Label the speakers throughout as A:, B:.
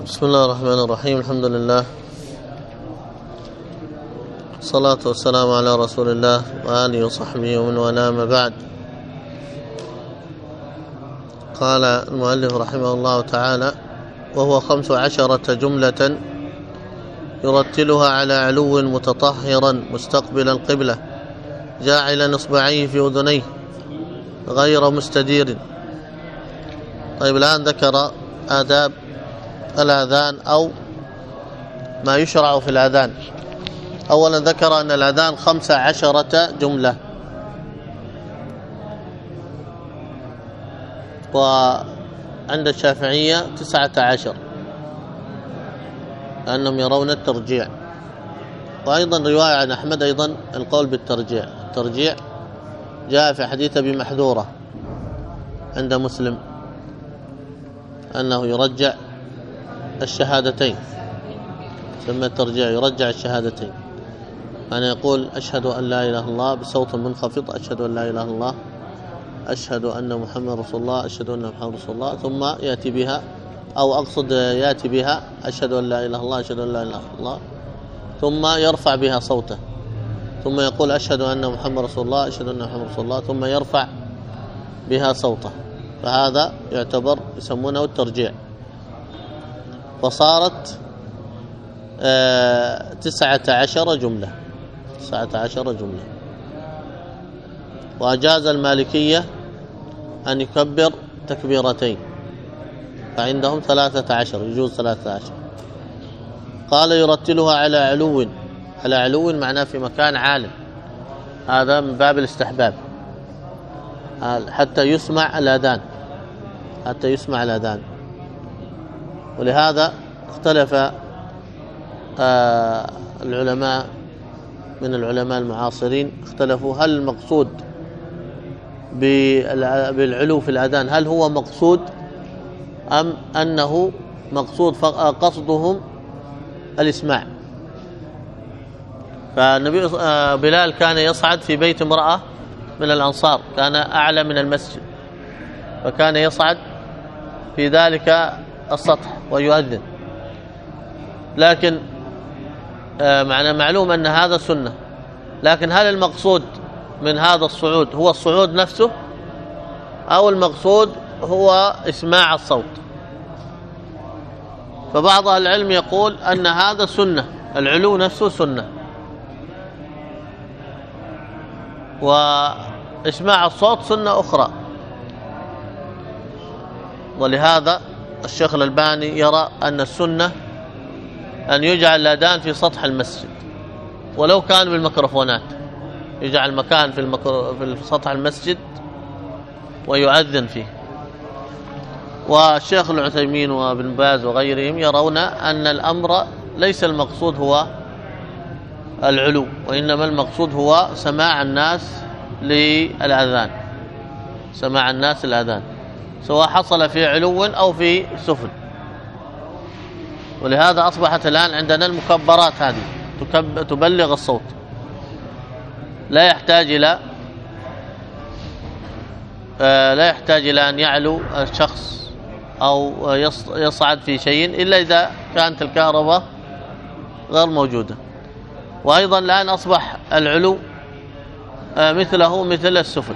A: بسم الله الرحمن الرحيم. الحمد لله، الصلاة والسلام على رسول الله وآله وصحبه ومن والاه، ما بعد. قال المؤلف رحمه الله تعالى: وهو 15 جملة يرتلها على علو متطهرا مستقبل القبلة جاعلا إصبعيه في أذنيه غير مستدير. طيب، الآن ذكر آداب الأذان أو ما يشرع في الأذان. أولا ذكر أن الأذان 15 جملة، وعند الشافعية 19، لأنهم يرون الترجيع. وأيضا رواية عن أحمد أيضا القول بالترجيع. الترجيع جاء في حديث أبي محذورة عند مسلم أنه يرجع الشهادتين، ثم الترجيع يرجع الشهادتين، أنا يقول: أشهد أن لا إله إلا الله بصوت منخفض، أشهد أن لا إله إلا الله، أشهد أن محمد رسول الله، أشهد أن محمد رسول الله، ثم يأتي بها، أو أقصد يأتي بها أشهد أن لا إله إلا الله، أشهد أن لا إله إلا الله، ثم يرفع بها صوته، ثم يقول: أشهد أن محمد رسول الله، أشهد أن محمد رسول الله، ثم يرفع بها صوته. فهذا يعتبر يسمونه الترجيع. فصارت 19 جملة. 19 جملة. وأجاز المالكية أن يكبر تكبيرتين، فعندهم 13، يجوز 13. قال: يرتلها على علو. على علو معناه في مكان عال، هذا من باب الاستحباب، حتى يسمع الأذان، حتى يسمع الأذان. ولهذا اختلف العلماء من العلماء المعاصرين، اختلفوا هل المقصود بالعلو في الأذان هل هو مقصود أم أنه مقصود قصدهم الإسماع. فالنبي بلال كان يصعد في بيت امرأة من الأنصار، كان أعلى من المسجد، فكان يصعد في ذلك السطح ويؤذن. لكن معلوم أن هذا سنة، لكن هل المقصود من هذا الصعود هو الصعود نفسه أو المقصود هو إسماع الصوت؟ فبعض أهل العلم يقول أن هذا سنة، العلو نفسه سنة، وإسماع الصوت سنة أخرى. ولهذا الشيخ الألباني يرى أن السنة أن يجعل الأذان في سطح المسجد، ولو كان بالميكروفونات، يجعل مكان في سطح المسجد ويؤذن فيه. والشيخ العثيمين وابن باز وغيرهم يرون أن الأمر ليس المقصود هو العلو، وإنما المقصود هو سماع الناس للأذان، سماع الناس الأذان، سواء حصل في علو أو في سفل. ولهذا أصبحت الآن عندنا المكبرات هذه تبلغ الصوت، لا يحتاج إلى أن يعلو الشخص أو يصعد في شيء إلا إذا كانت الكهرباء غير موجودة. وأيضا الآن أصبح العلو مثله مثل السفل،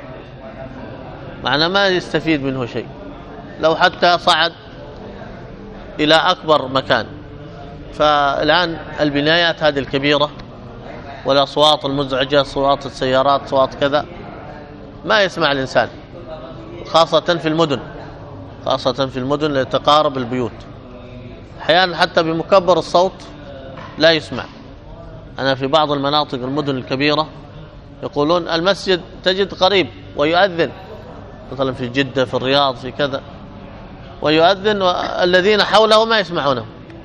A: معنى ما يستفيد منه شيء، لو حتى صعد إلى أكبر مكان. فالآن البنايات هذه الكبيرة والأصوات المزعجة، صوت السيارات، صوت كذا، ما يسمع الإنسان، خاصة في المدن، خاصة في المدن لتقارب البيوت. أحيانا حتى بمكبر الصوت لا يسمع. أنا في بعض المناطق المدن الكبيرة يقولون المسجد تجد قريب ويؤذن، مثلا في جدة، في الرياض، في كذا، ويؤذن والذين حوله ما يسمعونه،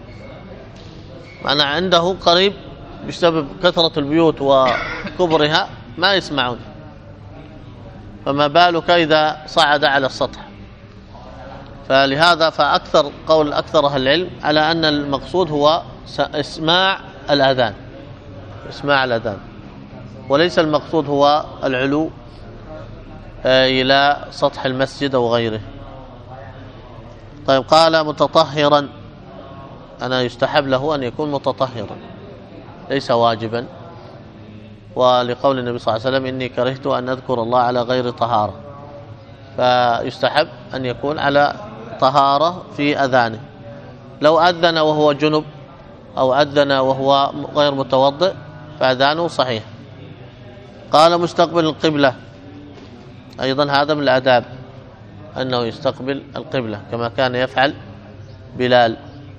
A: معنى عنده قريب بسبب كثرة البيوت وكبرها ما يسمعون، فما بالك إذا صعد على السطح. فلهذا فأكثر قول أكثر أهل العلم على أن المقصود هو إسماع الأذان، إسماع الأذان، وليس المقصود هو العلو إلى سطح المسجد أو غيره. طيب، قال متطهرا، أنا يستحب له أن يكون متطهرا ليس واجبا، ولقول النبي صلى الله عليه وسلم إني كرهت أن أذكر الله على غير طهارة، فيستحب أن يكون على طهارة في أذانه. لو أذن وهو جنب أو أذن وهو غير متوضئ فأذانه صحيح. قال مستقبل القبلة، أيضا هذا من الآداب أنه يستقبل القبلة كما كان يفعل بلال.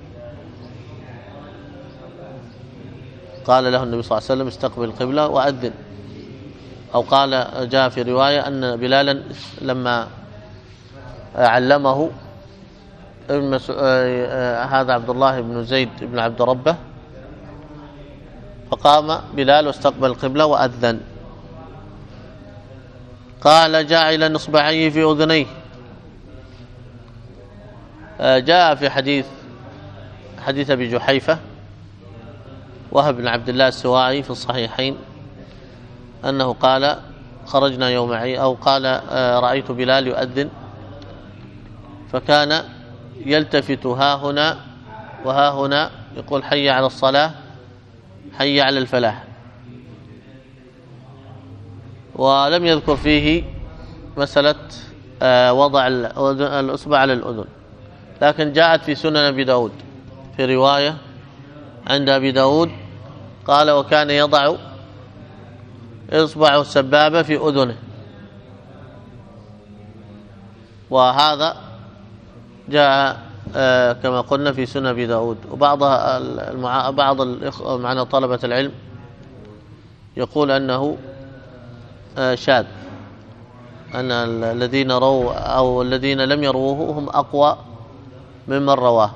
A: قال له النبي صلى الله عليه وسلم استقبل القبلة وأذن، أو قال جاء في رواية أن بلالا لما علمه هذا عبد الله بن زيد بن عبد ربه، فقام بلال واستقبل القبلة وأذن. قال جاعل إصبعيه في أذنيه، جاء في حديث أبي جحيفة وهب بن عبد الله السواعي في الصحيحين أنه قال خرجنا يوم عيد، أو قال رأيت بلال يؤذن فكان يلتفت ها هنا وها هنا يقول حي على الصلاة حي على الفلاح، ولم يذكر فيه مسألة وضع الأصبع على الأذن، لكن جاءت في سنن أبي داود في رواية عند أبي داود قال وكان يضع إصبع السبابة في أذنه، وهذا جاء كما قلنا في سنن أبي داود. وبعض معنا طلبة العلم يقول أنه شاذ، أن الذين روا أو الذين لم يروه هم أقوى ممن رواه،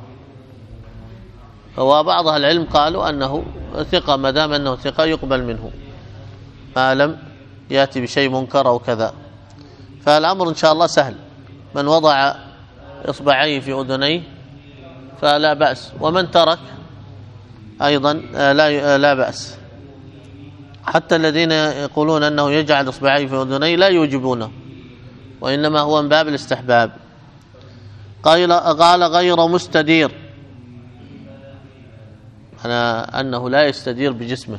A: وبعض أهل العلم قالوا أنه ثقة، ما دام أنه ثقة يقبل منه ما لم يأتي بشيء منكر أو كذا. فالأمر إن شاء الله سهل، من وضع إصبعيه في أذنيه فلا بأس، ومن ترك أيضا لا بأس. حتى الذين يقولون أنه يجعل إصبعيه في أذنيه لا يوجبونه، وإنما هو من باب الاستحباب. قال غير مستدير، أنه لا يستدير بجسمه،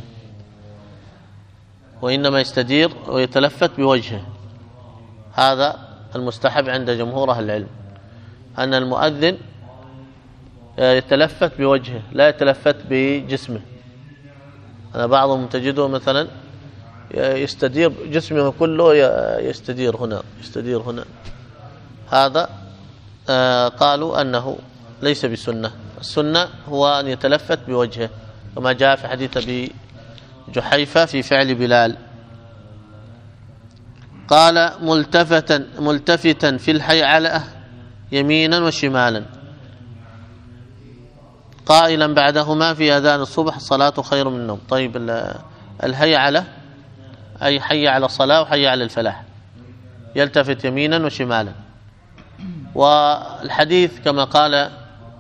A: وإنما يستدير ويتلفت بوجهه. هذا المستحب عند جمهور أهل العلم، أن المؤذن يتلفت بوجهه لا يتلفت بجسمه. أنا بعضهم تجده مثلا يستدير جسمه كله، يستدير هنا يستدير هنا، هذا قالوا أنه ليس بسنة. السنة هو أن يتلفت بوجهه كما جاء في حديث أبي جحيفة في فعل بلال. قال ملتفتا في الحيعلة يمينا وشمالا قائلا بعدهما في أذان الصبح الصلاة خير من النوم. طيب الهيعلة أي حي على الصلاة وحي على الفلاح، يلتفت يمينا وشمالا. والحديث كما قال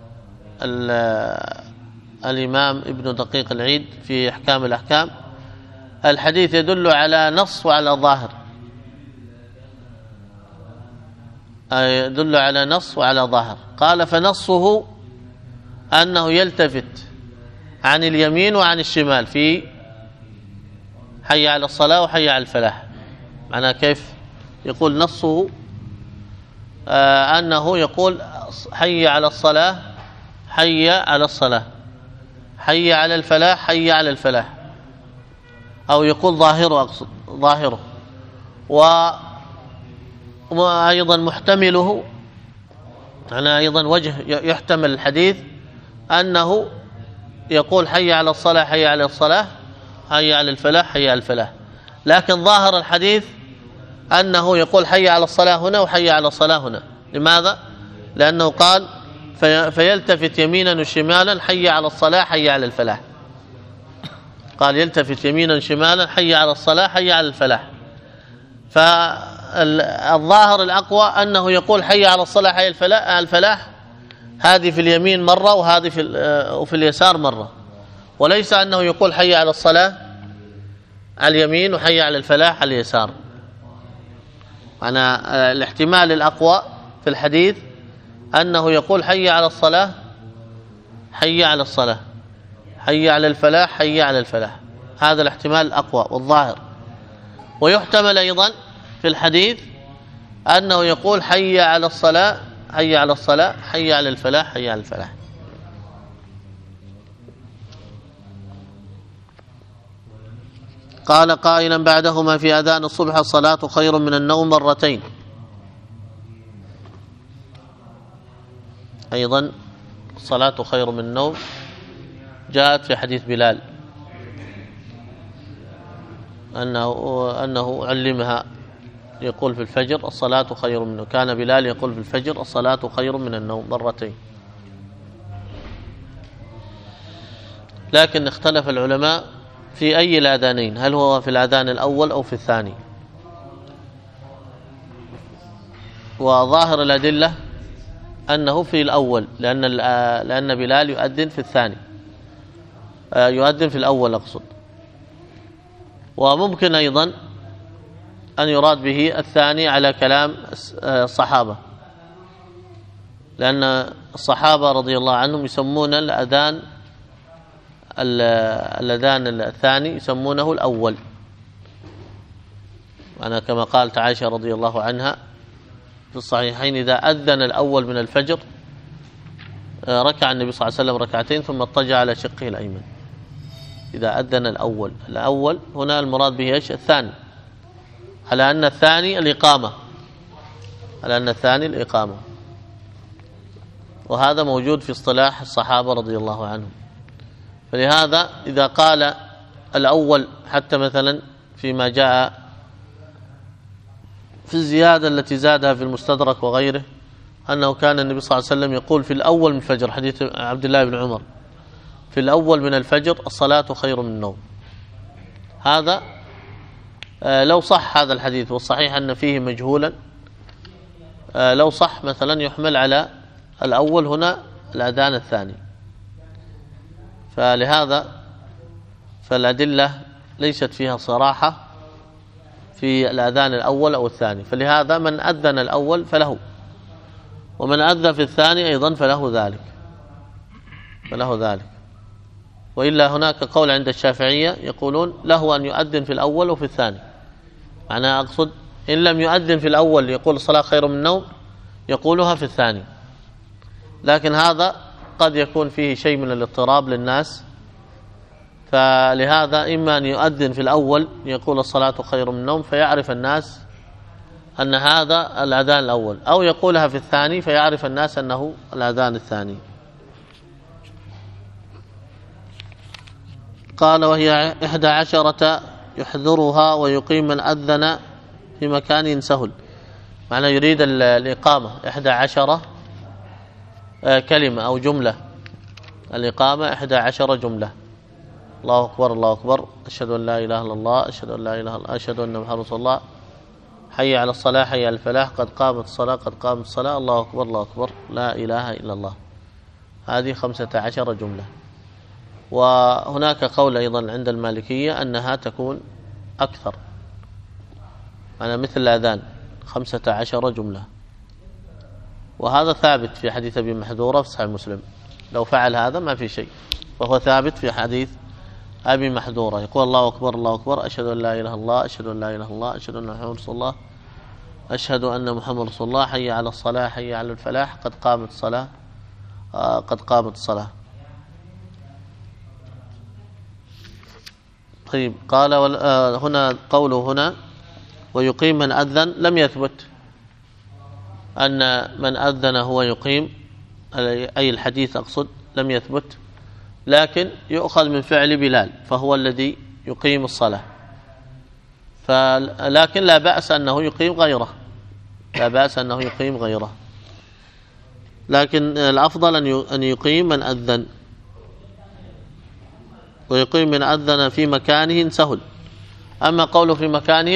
A: الإمام ابن دقيق العيد في أحكام الأحكام، الحديث يدل على نص وعلى ظاهر، يدل على نص وعلى ظاهر. قال فنصه أنه يلتفت عن اليمين وعن الشمال في حي على الصلاة وحي على الفلاح. معناه كيف؟ يقول نصه أنه يقول حي على الصلاة حي على الصلاة، حي على الفلاح حي على الفلاح، أو يقول ظاهره، أقصد ظاهره. وأيضا محتمله، أنا أيضا وجه يحتمل الحديث أنه يقول حي على الصلاة حي على الصلاة حي على الفلاح حي على الفلاح، لكن ظاهر الحديث أنه يقول حي على الصلاة هنا وحي على الصلاة هنا. لماذا؟ لأنه قال فيلتفت يمينا وشمالا حي على الصلاة حي على الفلاح، قال يلتفت يمينا وشمالا حي على الصلاة حي على الفلاح. فالظاهر الأقوى أنه يقول حي على الصلاة حي على الفلاح، هذه في اليمين مرة وهذه في اليسار مرة، وليس أنه يقول حي على الصلاة على اليمين وحي على الفلاح على اليسار. أنا الاحتمال الأقوى في الحديث أنه يقول حي على الصلاة حي على الصلاة، حي على الفلاح، حي على الفلاح. هذا الاحتمال الأقوى والظاهر. ويحتمل أيضا في الحديث أنه يقول حي على الصلاة، حي على الصلاة، حي على الفلاح، حي على الفلاح. قال قائلا بعدهما في أذان الصبح: الصلاة خير من النوم مرتين. أيضا الصلاة خير من النوم جاءت في حديث بلال أنه علمها يقول في الفجر: الصلاة خير من النوم. كان بلال يقول في الفجر: الصلاة خير من النوم مرتين. لكن اختلف العلماء في أي الآذانين، هل هو في الآذان الأول أو في الثاني. وظاهر الأدلة أنه في الأول، لأن بلال يؤذن في الثاني، يؤذن في الأول أقصد. وممكن أيضا أن يراد به الثاني على كلام الصحابة، لأن الصحابة رضي الله عنهم يسمون الأذان الثاني يسمونه الأول. أنا كما قالت عائشة رضي الله عنها في الصحيحين: إذا أذن الأول من الفجر ركع النبي صلى الله عليه وسلم ركعتين ثم اضطجع على شقه الأيمن. إذا أذن الأول هنا المراد به إيش؟ الثاني، على أن الثاني الإقامة، وهذا موجود في اصطلاح الصحابة رضي الله عنهم. فلهذا إذا قال الأول، حتى مثلا فيما جاء في الزيادة التي زادها في المستدرك وغيره، أنه كان النبي صلى الله عليه وسلم يقول في الأول من الفجر، حديث عبد الله بن عمر: في الأول من الفجر الصلاة خير من النوم. هذا لو صح هذا الحديث، والصحيح أن فيه مجهولا، لو صح مثلا يحمل على الأول هنا الأذان الثاني. فلهذا فالأدلة ليست فيها صراحة في الأذان الأول أو الثاني. فلهذا من أذن الأول فله، ومن أذن في الثاني أيضا فله ذلك. وإلا هناك قول عند الشافعية يقولون له أن يؤذن في الأول وفي الثاني. معناه أقصد إن لم يؤذن في الأول يقول الصلاة خير من النوم، يقولها في الثاني. لكن هذا قد يكون فيه شيء من الاضطراب للناس، فلهذا إما أن يؤذن في الأول يقول الصلاة خير من النوم فيعرف الناس أن هذا الأذان الأول، أو يقولها في الثاني فيعرف الناس أنه الأذان الثاني. قال: وهي 11 يحذرها ويقيم من أذن في مكان سهل. معنى يريد الإقامة 11 كلمة أو جملة، الإقامة 11 جملة: الله أكبر، الله أكبر، أشهد أن لا إله إلا الله، أشهد أن لا إله إلا الله، أشهد أن محمدا رسول الله، حي على الصلاة، حي على الفلاح، قد قامت الصلاة، قد قامت الصلاة، الله أكبر، الله أكبر، لا إله إلا الله. هذه 15 جملة. وهناك قول أيضا عند المالكية أنها تكون أكثر، أنا مثل الأذان 15 جملة. وهذا ثابت في حديث أبي محذورة في صحيح مسلم. لو فعل هذا ما في شيء، وهو ثابت في حديث أبي محذورة، يقول: الله أكبر، الله أكبر، أشهد أن لا إله إلا الله، أشهد أن لا إله إلا الله، أشهد أن محمدا رسول الله، أشهد أن محمدا رسول الله، حي على الصلاة، حي على الفلاح، قد قامت الصلاة، قد قامت الصلاة. طيب، قال هنا قوله هنا ويقيم من أذن، لم يثبت أن من أذن هو يقيم، أي الحديث أقصد لم يثبت، لكن يؤخذ من فعل بلال فهو الذي يقيم الصلاة. لكن لا بأس أنه يقيم غيره، لا بأس أنه يقيم غيره، لكن الأفضل أن يقيم من أذن. ويقيم من أذن في مكانه سهل. أما قوله في مكانه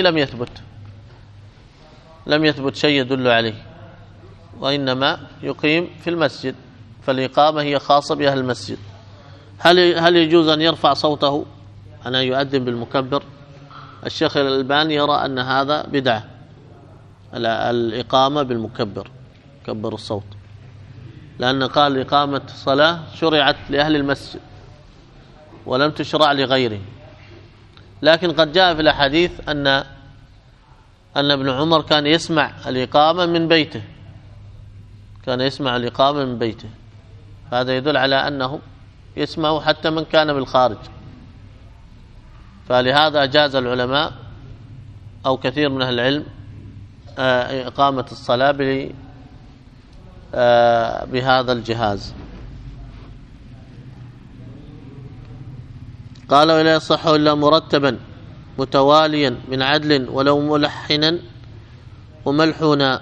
A: لم يثبت شيء يدل عليه، وإنما يقيم في المسجد، فالإقامة هي خاصة بأهل المسجد. هل يجوز أن يرفع صوته أن يؤذن بالمكبر؟ الشيخ الألباني يرى أن هذا بدعة، الإقامة بالمكبر، كبر الصوت. لأن قال إقامة الصلاة شرعت لأهل المسجد ولم تشرع لغيره. لكن قد جاء في الأحاديث أن ابن عمر كان يسمع الإقامة من بيته، كان يسمع الإقامة من بيته، هذا يدل على أنه يسمع حتى من كان بالخارج. فلهذا أجاز العلماء أو كثير من أهل العلم إقامة الصلاة بهذا الجهاز. قال ولا يصح إلا مرتبا متواليا من عدل ولو ملحنا وملحونا.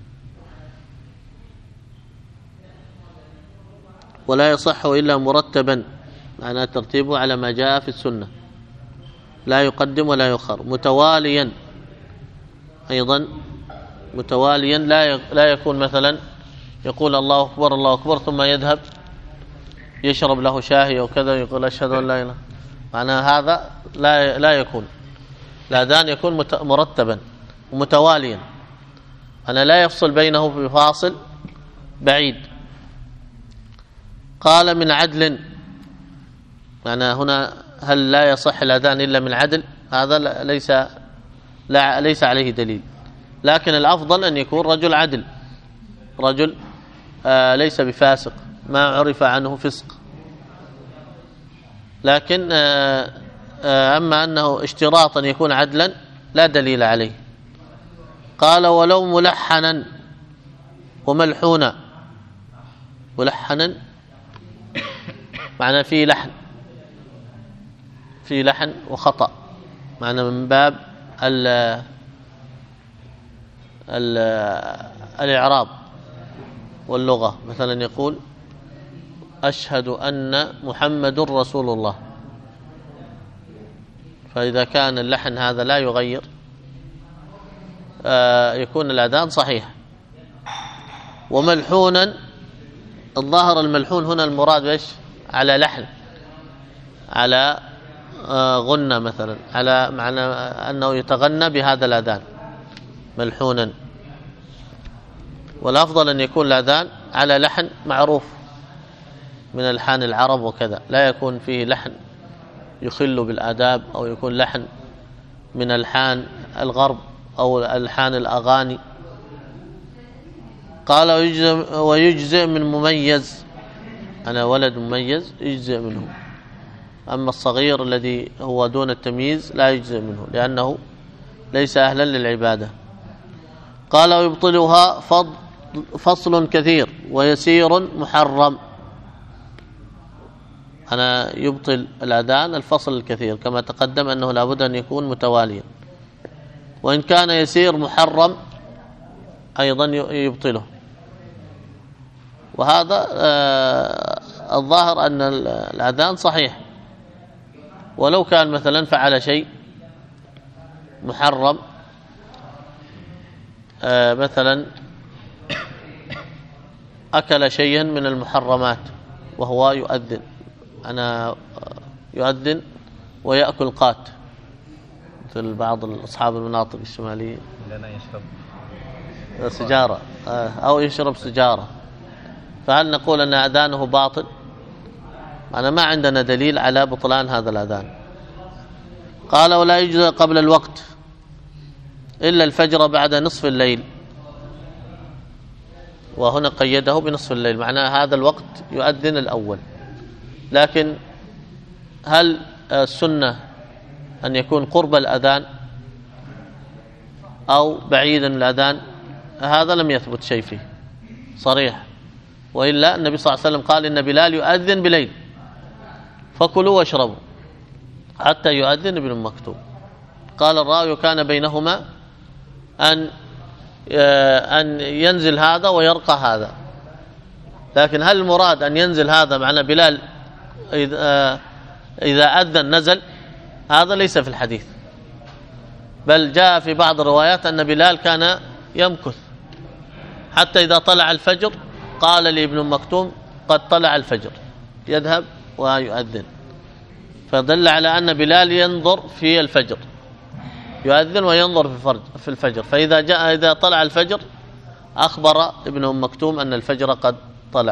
A: ولا يصح إلا مرتبا، معناه ترتيبه على ما جاء في السنة، لا يقدم ولا يؤخر. متواليا أيضا، متواليا لا يكون مثلا يقول الله أكبر الله أكبر ثم يذهب يشرب له شاهي أو كذا يقول أشهد أن لا إله، معناه هذا لا يكون. الأذان يكون مرتبا ومتواليا، أنا لا يفصل بينه بفاصل بعيد. قال من عدل، معناه هنا هل لا يصح الأذان إلا من عدل؟ هذا ليس عليه دليل، لكن الأفضل أن يكون رجل عدل، رجل ليس بفاسق، ما عرف عنه فسق. لكن أما أنه اشتراطا يكون عدلا لا دليل عليه. قال ولو ملحنا وملحونا. ملحنا معنى فيه لحن وخطأ، معنى من باب الإعراب واللغة. مثلا يقول أشهد أن محمد رسول الله، فإذا كان اللحن هذا لا يغير يكون الأذان صحيح. وملحونا، الظاهر الملحون هنا المراد ايش؟ على لحن، على غنى مثلا، على معنى أنه يتغنى بهذا الأذان ملحونا. والأفضل أن يكون الأذان على لحن معروف من ألحان العرب وكذا، لا يكون فيه لحن يخل بالآداب أو يكون لحن من ألحان الغرب أو ألحان الأغاني. قال ويجزئ من مميز، أنا ولد مميز يجزئ منه، أما الصغير الذي هو دون التمييز لا يجزئ منه لأنه ليس أهلا للعبادة. قال ويبطلها فصل كثير ويسير محرم. أنا يبطل الأذان الفصل الكثير، كما تقدم أنه لابد أن يكون متواليا، وإن كان يسير محرم أيضا يبطله. وهذا الظاهر أن الأذان صحيح، ولو كان مثلا فعل شيء محرم، مثلا أكل شيئا من المحرمات وهو يؤذن، أنا يؤذن ويأكل قات، مثل بعض أصحاب المناطق الشمالية
B: لنا يشرب
A: سجارة أو يشرب سجارة، فهل نقول أن أذانه باطل؟ أنا ما عندنا دليل على بطلان هذا الأذان. قال ولا يجزئ قبل الوقت إلا الفجر بعد نصف الليل، وهنا قيده بنصف الليل، معناه هذا الوقت يؤذن الأول. لكن هل السنة أن يكون قرب الأذان أو بعيدا من الأذان؟ هذا لم يثبت شيء فيه صريح، وإلا النبي صلى الله عليه وسلم قال إن بلال يؤذن بليل فكلوا واشربوا حتى يؤذن ابن مكتوم. قال الراوي كان بينهما أن ينزل هذا ويرقى هذا، لكن هل المراد أن ينزل هذا معنى بلال إذا أذن نزل؟ هذا ليس في الحديث، بل جاء في بعض الروايات أن بلال كان يمكث حتى إذا طلع الفجر قال لابن مكتوم قد طلع الفجر، يذهب ويؤذن، فدل على أن بلال ينظر في الفجر، يؤذن وينظر في الفجر، فإذا طلع الفجر أخبر ابن مكتوم أن الفجر قد طلع.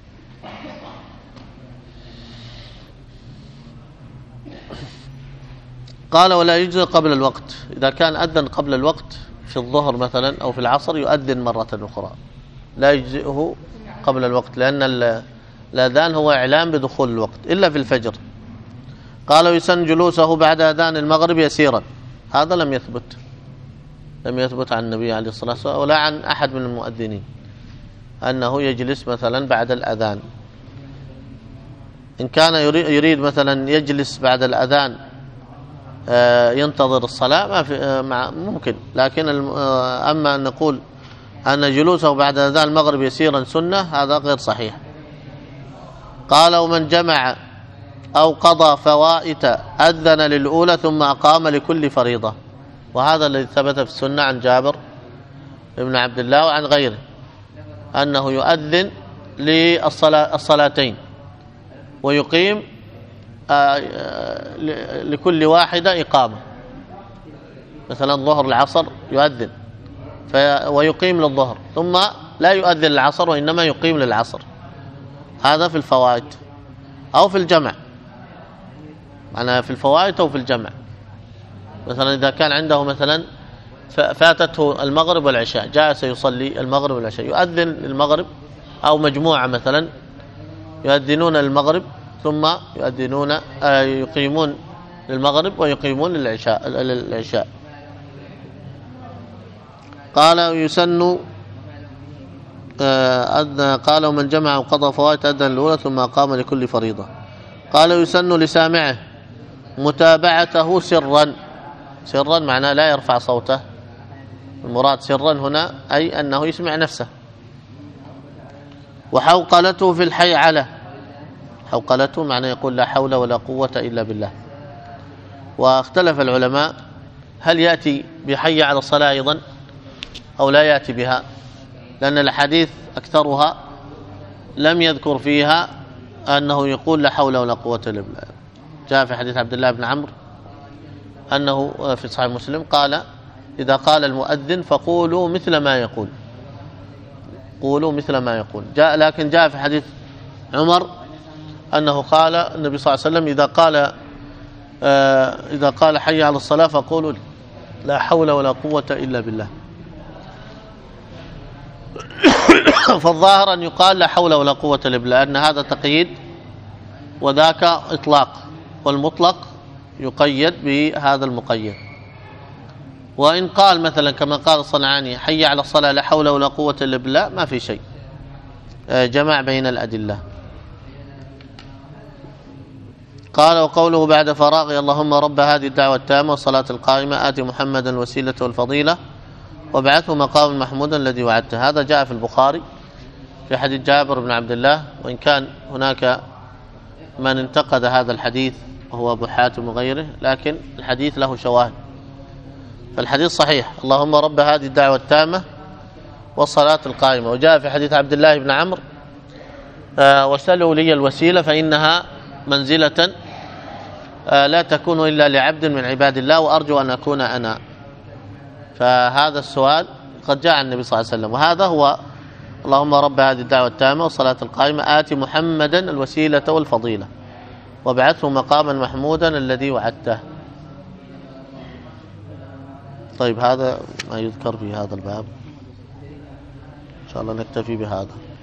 A: قال ولا يجزئ قبل الوقت، إذا كان أذن قبل الوقت في الظهر مثلا أو في العصر يؤذن مرة أخرى، لا يجزئه قبل الوقت، لأن الأذان هو إعلام بدخول الوقت إلا في الفجر. قال ويسن جلوسه بعد أذان المغرب يسيرا، هذا لم يثبت عن النبي عليه الصلاة والسلام ولا عن أحد من المؤذنين أنه يجلس مثلا بعد الأذان. إن كان يريد مثلا يجلس بعد الأذان ينتظر الصلاة ما في ممكن، لكن أما أن نقول أن جلوسه بعد أذان المغرب يسيرا سنة هذا غير صحيح. قال ومن جمع أو قضى فوائت أذن للأولى ثم أقام لكل فريضة، وهذا الذي ثبت في السنة عن جابر بن عبد الله وعن غيره أنه يؤذن للصلاتين ويقيم لكل واحدة إقامة، مثلا ظهر العصر يؤذن ويقيم للظهر، ثم لا يؤذن للعصر وإنما يقيم للعصر. هذا في الفوائد أو في الجمع، معناها في الفوائد أو في الجمع. مثلا إذا كان عنده مثلا فاتته المغرب والعشاء، جاء سيصلي المغرب والعشاء، يؤذن للمغرب، أو مجموعة مثلا يؤذنون للمغرب ثم يقيمون للمغرب ويقيمون للعشاء. قال يسن قال ومن جمع وقضى فوائد أذن الأولى ثم أقام لكل فريضة. قال يسن لسامعه متابعته سرا معناه لا يرفع صوته، المراد سرا هنا أي أنه يسمع نفسه. وحوقلته في الحي على، حوقلته معناه يقول لا حول ولا قوة إلا بالله. واختلف العلماء هل يأتي بحي على الصلاة أيضا أو لا يأتي بها، لأن الحديث أكثرها لم يذكر فيها أنه يقول لا حول ولا قوة إلا بالله. جاء في حديث عبد الله بن عمرو أنه في صحيح مسلم قال إذا قال المؤذن فقولوا مثل ما يقول، قولوا مثل ما يقول. لكن جاء في حديث عمر أنه قال النبي صلى الله عليه وسلم إذا قال حي على الصلاة فقولوا لا حول ولا قوة إلا بالله. فالظاهر أن يقال لا حول ولا قوة إلا بالله، أن هذا تقييد وذاك إطلاق، والمطلق يقيد بهذا المقيد. وإن قال مثلا كما قال الصنعاني حي على الصلاة لا حول ولا قوة إلا بالله ما في شيء، جمع بين الأدلة. قال وقوله بعد فراغ اللهم رب هذه الدعوة التامة والصلاة القائمة آت محمدا الوسيلة والفضيلة وابعثه مقام محمودا الذي وعدته، هذا جاء في البخاري في حديث جابر بن عبد الله، وإن كان هناك من انتقد هذا الحديث وهو أبو حاتم وغيره، لكن الحديث له شواهد، فالحديث صحيح اللهم رب هذه الدعوة التامة والصلاة القائمة. وجاء في حديث عبد الله بن عمرو وسلوا لي الوسيلة فإنها منزلة لا تكون إلا لعبد من عباد الله وأرجو أن أكون أنا. فهذا السؤال قد جاء عن النبي صلى الله عليه وسلم، وهذا هو اللهم رب هذه الدعوة التامة والصلاة القائمة آت محمدا الوسيلة والفضيلة وابعثه مقاما محمودا الذي وعدته. طيب هذا ما يذكر في هذا الباب، إن شاء الله نكتفي بهذا.